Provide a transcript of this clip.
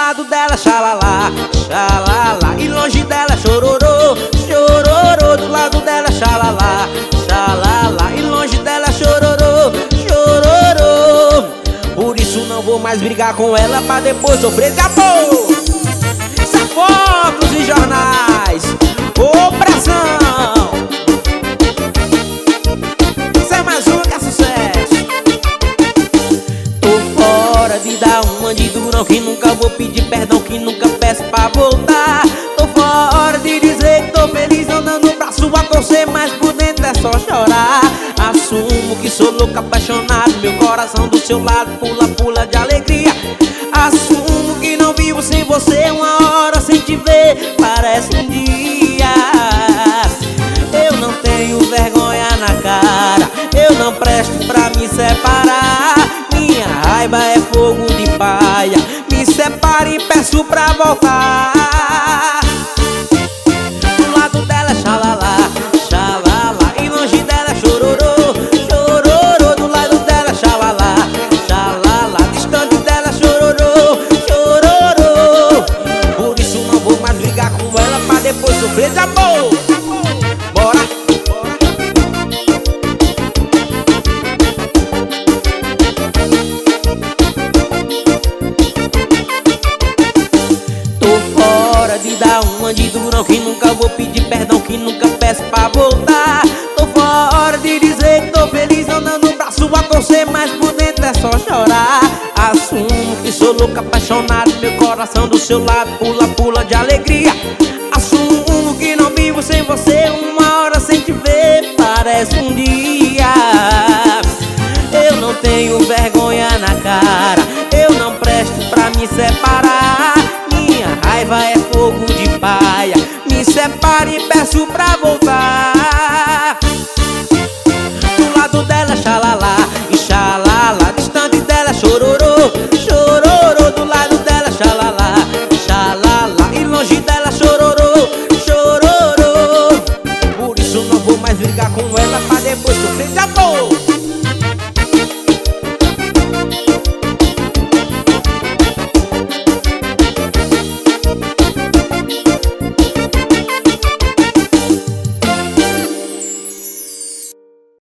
lado dela xalala, xalala, e longe dela chororô, chororô. Do lado dela xalala, xalala, e longe dela chororô, chororô. Por isso não vou mais brigar com ela pra depois sofrer de amor. Isso é fotos e jornais, opressão. Isso é mais um que é sucesso. Tô fora de dar uma de durão, que nunca vou pedir perdão, que nunca peço pra voltar. Tô fora de dizer que tô feliz andando o braço a torcer, mas por dentro é só chorar. Assumo que sou louco, apaixonado, meu coração do seu lado pula, pula de alegria. Assumo que não vivo sem você, uma hora sem te ver parece um dia. Eu não tenho vergonha na cara, eu não presto pra me separar. Minha raiva é fogo de paia, me separe e peço pra voltar. Do lado dela xalala, xalala, e longe dela chororô, chororô. Do lado dela xalala, xalala, distante dela chororô, chororô. Por isso não vou mais brigar com ela pra depois sofrer de amor. Bora! Tô fora de dar uma de durão, que nunca vou pedir perdão, que nunca peço pra voltar. Tô fora de dizer que tô feliz andando o braço a torcer, mas por dentro é só chorar. Assumo que sou louco, apaixonado, meu coração do seu lado pula, pula de alegria. Assumo que não vivo sem você, uma hora sem te ver parece um dia. Eu não tenho vergonha na cara, eu não presto pra me separar.